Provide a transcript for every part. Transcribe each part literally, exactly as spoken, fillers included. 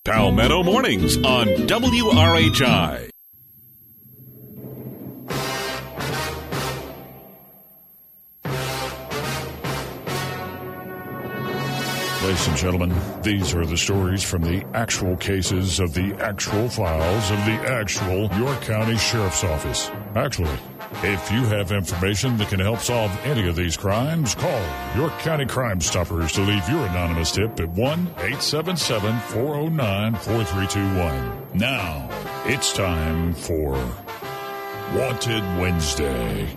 Palmetto Mornings on W R H I. Ladies and gentlemen, these are the stories from the actual cases of the actual files of the actual York County Sheriff's Office. Actually, if you have information that can help solve any of these crimes, call York County Crime Stoppers to leave your anonymous tip at one eight seven seven, four oh nine, four three two one. Now, it's time for Wanted Wednesday.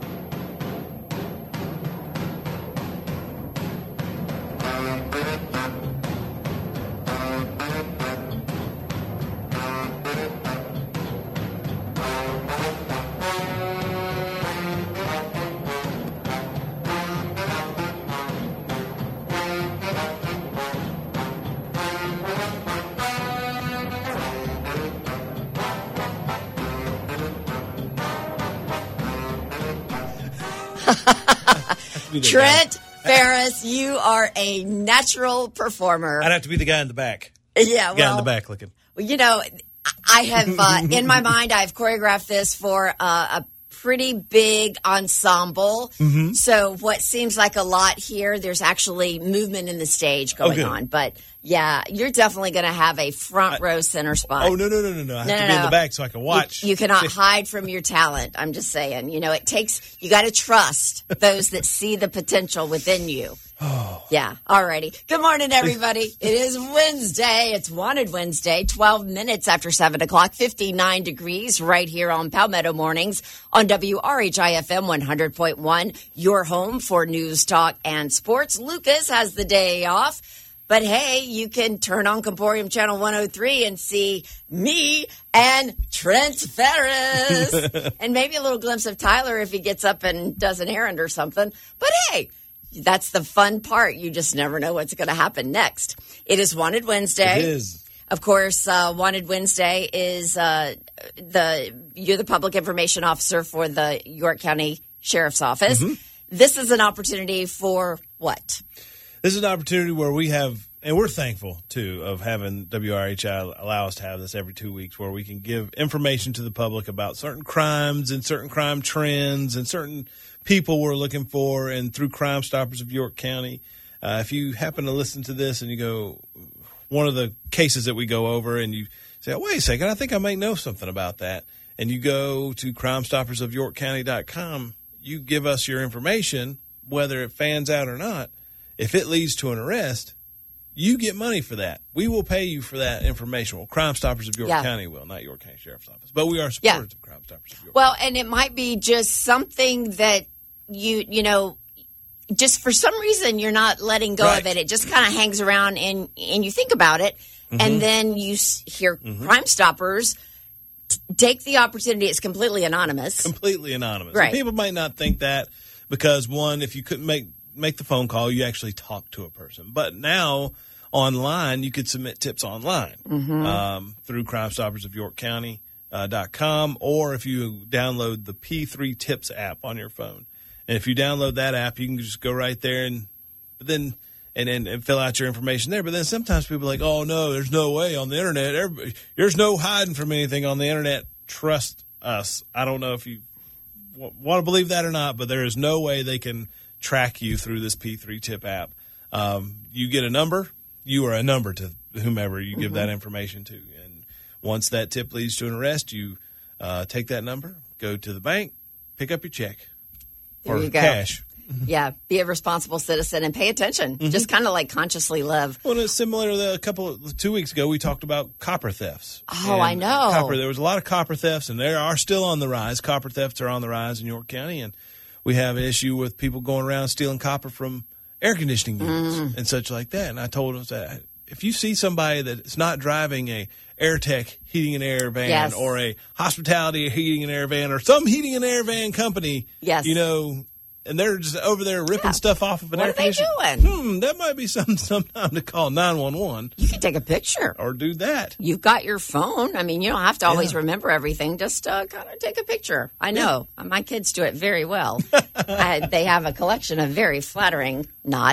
Trent Ferris, you are a natural performer. I'd have to be the guy in the back. Yeah, well, guy in the back looking. You know, I have uh, in my mind, I've choreographed this for uh, a pretty big ensemble. Mm-hmm. So what seems like a lot here, there's actually movement in the stage going okay. on. But yeah, you're definitely going to have a front row center spot. Oh, no, no, no, no, no. I have no, to no, be no. in the back so I can watch. You, you cannot hide from your talent. I'm just saying, you know, it takes, you got to trust those that see the potential within you. Oh. Yeah. All righty. Good morning, everybody. It is Wednesday. It's Wanted Wednesday, twelve minutes after seven o'clock, fifty-nine degrees right here on Palmetto Mornings on W R H I F M one hundred point one, your home for news, talk, and sports. Lucas has the day off. But, hey, you can turn on Comporium Channel one oh three and see me and Trent Ferris. And maybe a little glimpse of Tyler if he gets up and does an errand or something. But, hey, that's the fun part. You just never know what's going to happen next. It is Wanted Wednesday. It is. Of course, uh, Wanted Wednesday is uh, the you're the public information officer for the York County Sheriff's Office. Mm-hmm. This is an opportunity for what? This is an opportunity where we have, and we're thankful, too, of having W R H I allow us to have this every two weeks where we can give information to the public about certain crimes and certain crime trends and certain people we're looking for, and through Crime Stoppers of York County. Uh, if you happen to listen to this and you go, one of the cases that we go over, and you say, oh, wait a second, I think I might know something about that, and you go to crime stoppers of york county dot com, you give us your information, whether it fans out or not. If it leads to an arrest, you get money for that. We will pay you for that information. Well, Crime Stoppers of York yeah. County will, not York County Sheriff's Office. But we are supporters yeah. of Crime Stoppers of York well, County. And it might be just something that you, you know, just for some reason you're not letting go right. of it. It just kind of hangs around and, and you think about it. Mm-hmm. And then you hear mm-hmm. Crime Stoppers t- take the opportunity. It's completely anonymous. Completely anonymous. Right. And people might not think that because, one, if you couldn't make make the phone call, you actually talk to a person. But now online, you could submit tips online mm-hmm. um, through crime stoppers of york county dot com, uh, or if you download the P three Tips app on your phone. And if you download that app, you can just go right there and then and, and, and fill out your information there. But then sometimes people are like, oh, no, there's no way on the Internet. Everybody, there's no hiding from anything on the Internet. Trust us. I don't know if you w- want to believe that or not, but there is no way they can track you through this P three Tip app. Um, you get a number, you are a number to whomever you give mm-hmm. that information to. And once that tip leads to an arrest, you uh, take that number, go to the bank, pick up your check there or you go. cash. Yeah, be a responsible citizen and pay attention. Mm-hmm. Just kind of like consciously live. Well, it's similar to the, a couple of two weeks ago, we talked about copper thefts. Oh, and I know. Copper, there was a lot of copper thefts, and they are still on the rise. Copper thefts are on the rise in York County, and we have an issue with people going around stealing copper from air conditioning units mm. and such like that. And I told them that if you see somebody that's not driving a AirTech heating and air van yes. or a hospitality heating and air van or some heating and air van company, yes. you know, and they're just over there ripping yeah. stuff off of an what air conditioner. What are they doing? Hmm, that might be some sometime to call nine one one. You can take a picture. Or do that. You've got your phone. I mean, you don't have to always yeah. remember everything. Just uh, kind of take a picture. I know. Yeah. My kids do it very well. I, they have a collection of very flattering, not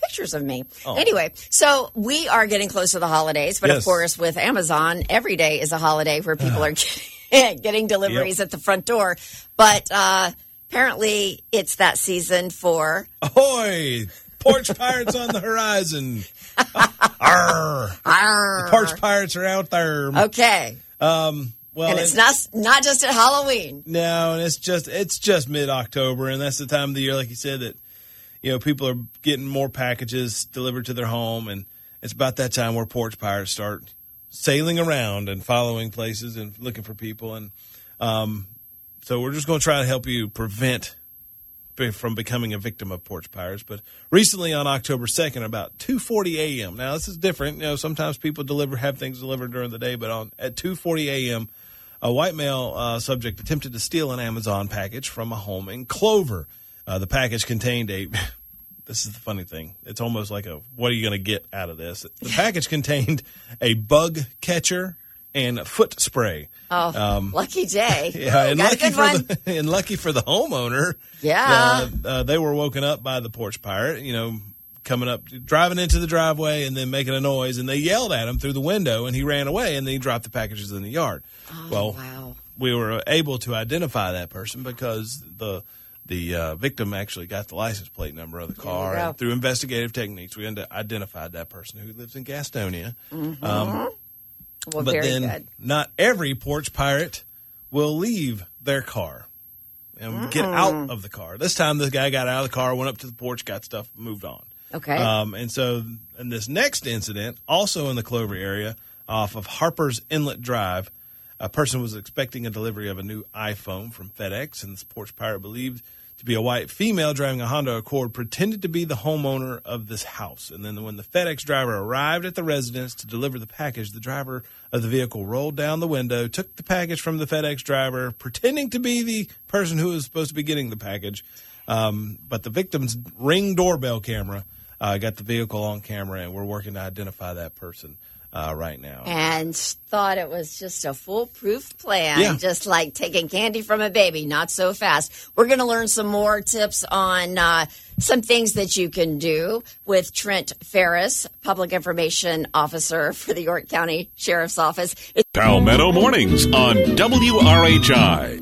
pictures of me. Oh. Anyway, so we are getting close to the holidays, but Yes. of course with Amazon, every day is a holiday where people are getting, getting deliveries Yep. at the front door. But uh, apparently it's that season for... Ahoy! Porch pirates on the horizon. Arr. Arr. The porch pirates are out there. Okay. Um, well, And it's it- not not just at Halloween. No, and it's just it's just mid October, and that's the time of the year, like you said, that you know people are getting more packages delivered to their home, and it's about that time where porch pirates start sailing around and following places and looking for people, and um, so we're just going to try to help you prevent be- from becoming a victim of porch pirates. But recently, on October second, about two forty a.m. Now this is different. You know, sometimes people deliver have things delivered during the day, but on at two forty a.m. a white male uh, subject attempted to steal an Amazon package from a home in Clover. Uh, the package contained a. This is the funny thing. It's almost like a. What are you going to get out of this? The package contained a bug catcher and foot spray. Oh, Um, lucky day. Yeah, Ooh, and got a lucky good for one. the and lucky for the homeowner. Yeah. uh, uh, they were woken up by the porch pirate. You know, coming up, driving into the driveway, and then making a noise, and they yelled at him through the window, and he ran away, and then he dropped the packages in the yard. Oh, well, wow. we were able to identify that person because the the uh, victim actually got the license plate number of the car, go. and through investigative techniques, we ind- identified that person who lives in Gastonia. Mm-hmm. Um, Well, but very then good. not every porch pirate will leave their car and get out of the car. This time the guy got out of the car, went up to the porch, got stuff, moved on. Okay. Um, and so in this next incident, also in the Clover area, off of Harper's Inlet Drive, a person was expecting a delivery of a new iPhone from FedEx, and this porch pirate believed to be a white female driving a Honda Accord pretended to be the homeowner of this house. And then when the FedEx driver arrived at the residence to deliver the package, the driver of the vehicle rolled down the window, took the package from the FedEx driver, pretending to be the person who was supposed to be getting the package. Um, but the victim's Ring doorbell camera uh, got the vehicle on camera, and we're working to identify that person uh, right now. And thought it was just a foolproof plan, Yeah. just like taking candy from a baby, not so fast. We're going to learn some more tips on uh, some things that you can do with Trent Ferris, Public Information Officer for the York County Sheriff's Office. It's Palmetto Mornings on W R H I.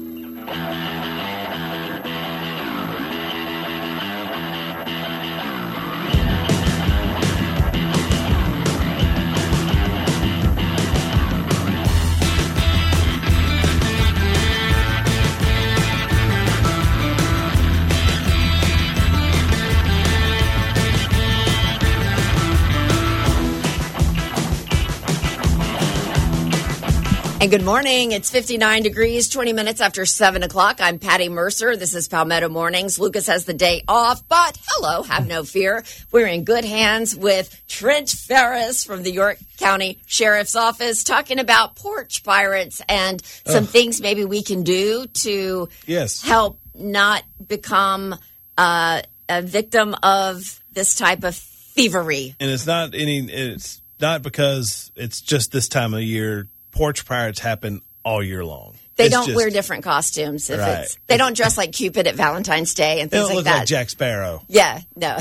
And good morning. It's fifty-nine degrees, twenty minutes after seven o'clock. I'm Patty Mercer. This is Palmetto Mornings. Lucas has the day off, but hello, have no fear. We're in good hands with Trent Ferris from the York County Sheriff's Office talking about porch pirates and some things maybe we can do to Yes. help not become uh, a victim of this type of thievery. And it's not any. It's not because it's just this time of year. Porch pirates happen all year long. They It's don't just- wear different costumes. If Right. it's, they don't dress like Cupid at Valentine's Day and They things don't like look that. like Jack Sparrow. Yeah, no.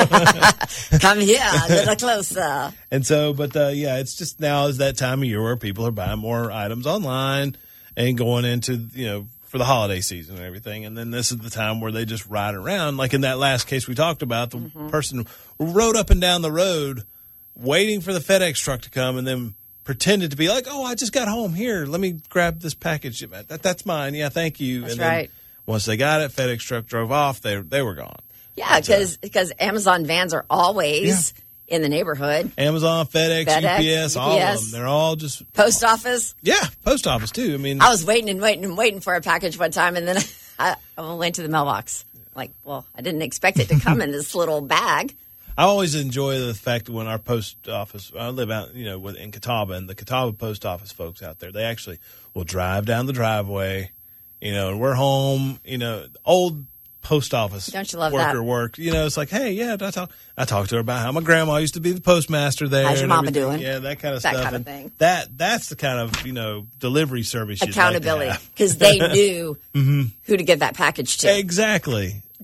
Come here, a little closer. And so, but uh, yeah, it's just now is that time of year where people are buying more items online and going into, you know, for the holiday season and everything. And then this is the time where they just ride around. Like in that last case we talked about, the Mm-hmm. person person rode up and down the road waiting for the FedEx truck to come and then pretended to be like, oh, I just got home. Here, let me grab this package. That, that's mine. Yeah, thank you. That's and then right. Once they got it, FedEx truck drove off. They they were gone. Yeah, because because Amazon vans are always in the neighborhood. Amazon, FedEx, FedEx, U P S, all U P of S. them. They're all just Post office. yeah, post office too. I mean, I was waiting and waiting and waiting for a package one time, and then I, I went to the mailbox. Like, well, I didn't expect it to come in this little bag. I always enjoy the fact that when our post office, I live out, you know, with, in Catawba, and the Catawba post office folks out there, they actually will drive down the driveway, you know, and we're home, you know, old post office Don't you love worker that? work, you know, it's like, hey, yeah, I talk, I talked to her about how my grandma used to be the postmaster there. How's your and mama everything. doing? Yeah, that kind of That stuff. kind of And thing. That that's the kind of, you know, delivery service you'd Accountability, like to have. because they knew who to give that package to. Exactly.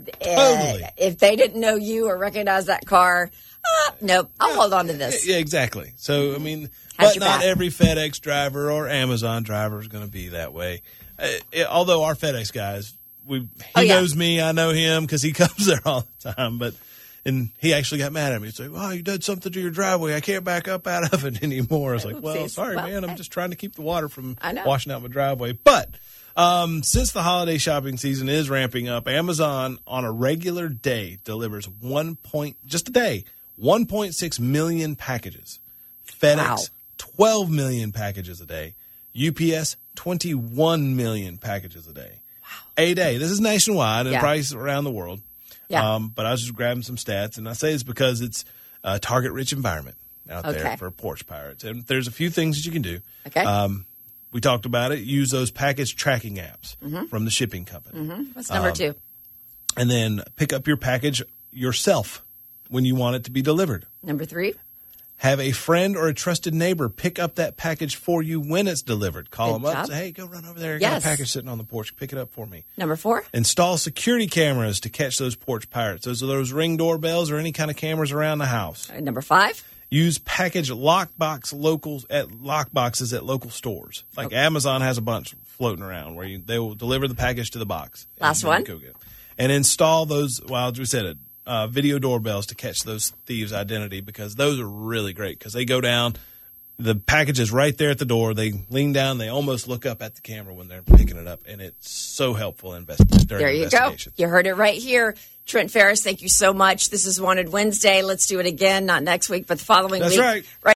Totally. Uh, if they didn't know you or recognize that car, uh, nope, I'll yeah, hold on to this. Yeah, exactly. So, I mean, How's but not back? every FedEx driver or Amazon driver is going to be that way. Uh, it, although our FedEx guys, we he oh, yeah. knows me, I know him because he comes there all the time. But and he actually got mad at me. He's like, "Well, you did something to your driveway. I can't back up out of it anymore." I was like, "Well, sorry, well, man. I'm just trying to keep the water from washing out my driveway." But um, since the holiday shopping season is ramping up, Amazon on a regular day delivers one point just a day one point six million packages. FedEx wow. twelve million packages a day. U P S twenty-one million packages a day. Wow. A day. This is nationwide and yeah. probably around the world. Yeah. Um, but I was just grabbing some stats, and I say it's because it's a target-rich environment out okay. there for porch pirates. And there's a few things that you can do. Okay. Um, we talked about it. Use those package tracking apps mm-hmm. from the shipping company. Mm-hmm. What's number um, two? And then pick up your package yourself when you want it to be delivered. Number three? Have a friend or a trusted neighbor pick up that package for you when it's delivered. Call Good them up job. and say, hey, go run over there. I Yes. got a package sitting on the porch. Pick it up for me. Number four? Install security cameras to catch those porch pirates. Those are those Ring doorbells or any kind of cameras around the house. Uh, number five? Use package lockbox locals at lockboxes at local stores. Like okay. Amazon has a bunch floating around where you, they will deliver the package to the box. Last one? Go get it. And install those, well, as we said it, Uh, video doorbells to catch those thieves' identity, because those are really great because they go down, the package is right there at the door. They lean down, they almost look up at the camera when they're picking it up, and it's so helpful in invest- during there you go. investigations. You heard it right here. Trent Ferris, thank you so much. This is Wanted Wednesday. Let's do it again, not next week, but the following That's week. right. Right.